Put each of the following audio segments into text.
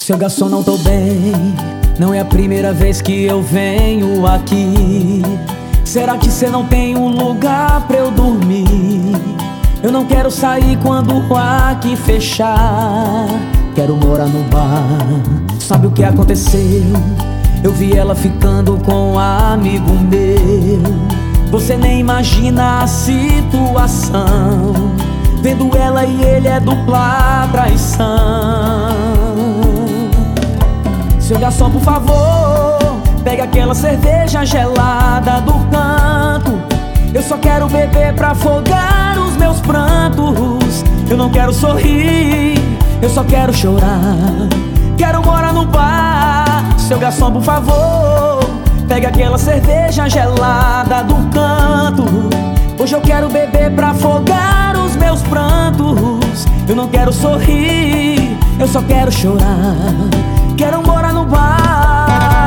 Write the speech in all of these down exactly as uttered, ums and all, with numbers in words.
Seu garçom, não tô bem, não é a primeira vez que eu venho aqui. Será que cê não tem um lugar pra eu dormir? Eu não quero sair quando aqui fechar, quero morar no bar. Sabe o que aconteceu? Eu vi ela ficando com um amigo meu. Você nem imagina a situação, vendo ela e ele é dupla traição. Seu garçom, por favor, pega aquela cerveja gelada do canto. Eu só quero beber pra afogar os meus prantos. Eu não quero sorrir, eu só quero chorar. Quero morar no bar. Seu garçom, por favor, pega aquela cerveja gelada do canto. Hoje eu quero beber pra afogar os meus prantos. Eu não quero sorrir, eu só quero chorar. Quero morar no bar.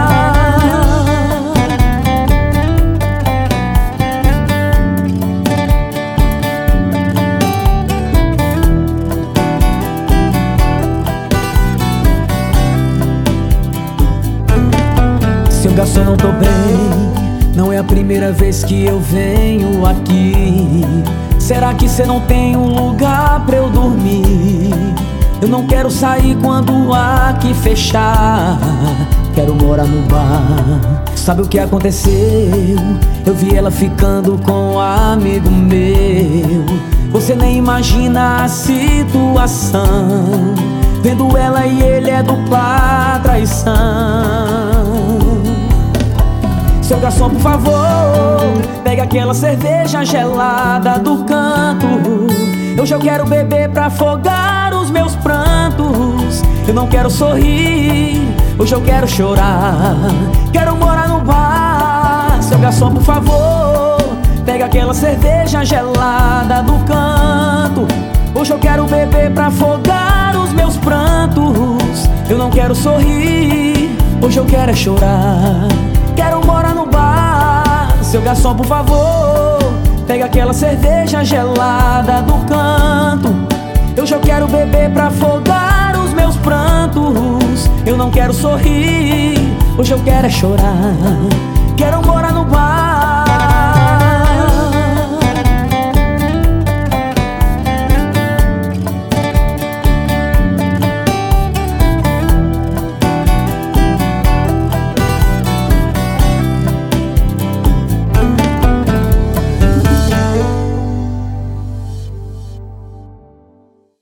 Seu garçom, não tô bem, não é a primeira vez que eu venho aqui. Será que cê não tem um lugar pra eu dormir? Eu não quero sair quando aqui fechar, quero morar no bar. Sabe o que aconteceu? Eu vi ela ficando com um amigo meu. Você nem imagina a situação, vendo ela e ele é dupla traição. Seu garçom, por favor, pega aquela cerveja gelada do canto. Hoje eu quero beber pra afogar os meus prantos. Eu não quero sorrir, hoje eu quero chorar. Quero morar no bar. Seu garçom, por favor, pega aquela cerveja gelada do canto. Hoje eu quero beber pra afogar os meus prantos. Eu não quero sorrir, hoje eu quero é chorar. Quero morar no bar. Seu garçom, por favor, pega aquela cerveja gelada do canto. Hoje eu quero beber pra afogar os meus prantos. Eu não quero sorrir, hoje eu quero é chorar. Quero morar no bar.